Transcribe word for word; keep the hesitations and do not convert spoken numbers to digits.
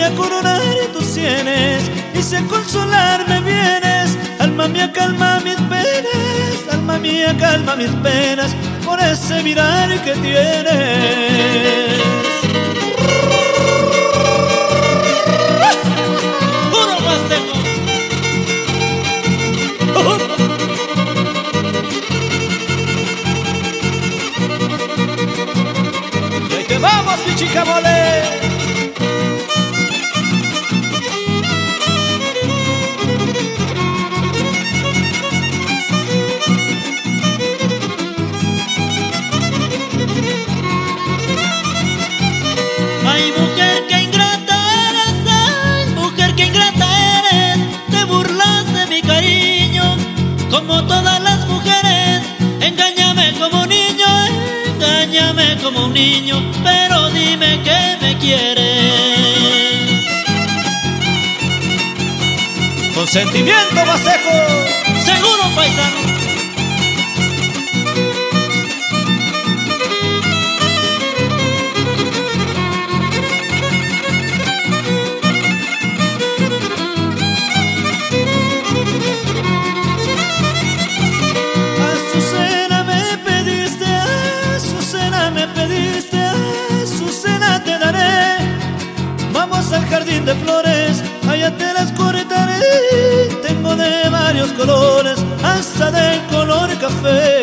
a coronar tus sienes y si a consolarme vienes. Alma mía, calma mis penas, alma mía, calma mis penas, por ese mirar que tienes. ¡Puro Paseco! Y ahí te vamos, mi chica mole. Ay, mujer, que ingrata eres, ay, mujer, que ingrata eres. Te burlas de mi cariño, como todas las mujeres. Engáñame como un niño, engáñame como un niño, pero dime que me quieres. Con sentimiento, Paseco. Seguro, paisano. Azucena me pediste, Azucena me pediste, Azucena te daré. Vamos al jardín de flores, allá te las cortaré. Tengo de varios colores, hasta de color café.